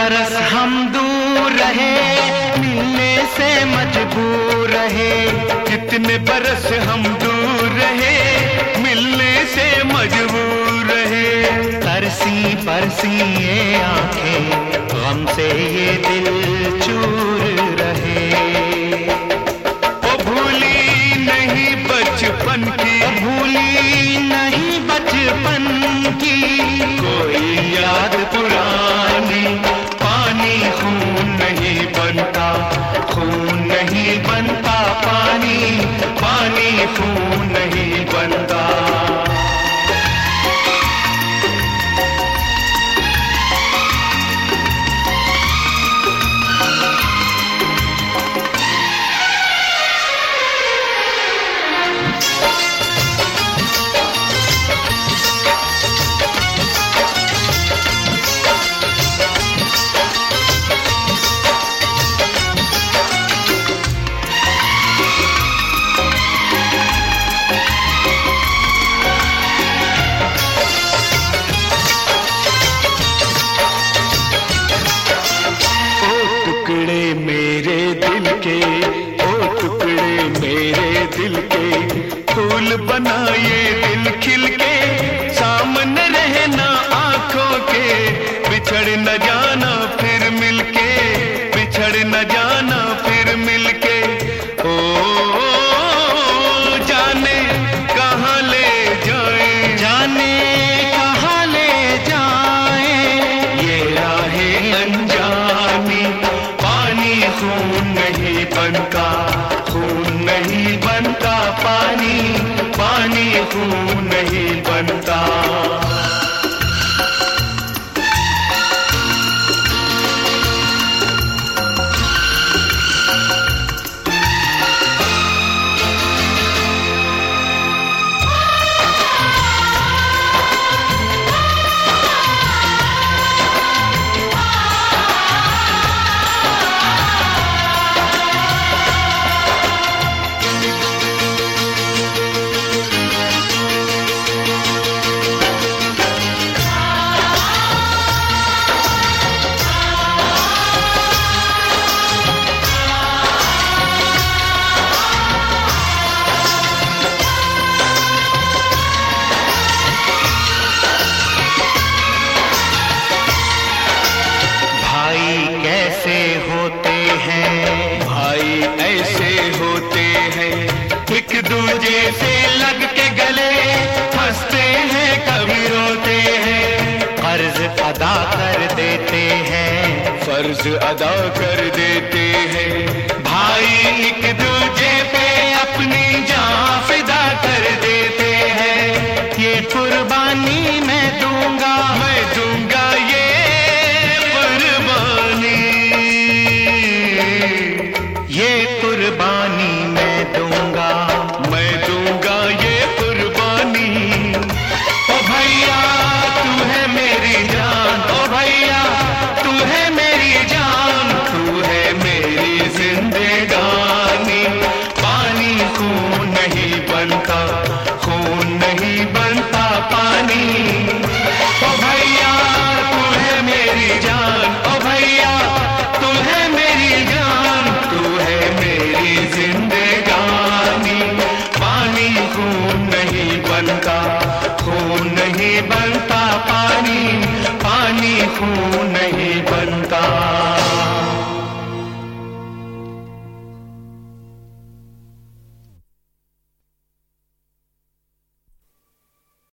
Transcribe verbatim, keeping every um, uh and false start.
बरस हम दूर रहे, मिलने से मजबूर रहे। कितने बरस हम दूर रहे, मिलने से मजबूर रहे। तरसी परसी ये आंखें, गम से ये दिल चूर रहे। ओ भूली नहीं बचपन की, भूली नहीं बचपन की कोई याद पुरानी। पानी खून नहीं बनता, खून नहीं बनता पानी, पानी खून नहीं बनता। मेरे दिल के, ओ टुकड़े मेरे दिल के, फूल बनाए दिल खिल के, सामने रहना आंखों के, बिछड़ न जाना फिर मिलके, बिछड़ न जाना फिर मिलके। ओ, ओ, ओ जाने कहाँ ले जाए, जाने कहाँ ले जाए ये राहें अनजानी। खून नहीं बनता, खून नहीं बनता पानी, पानी खून नहीं बनता। कैसे होते हैं भाई, ऐसे होते हैं। एक दूजे से लग के गले हंसते हैं, कभी रोते हैं। कर्ज अदा कर देते हैं, फर्ज अदा कर देते हैं। भाई एक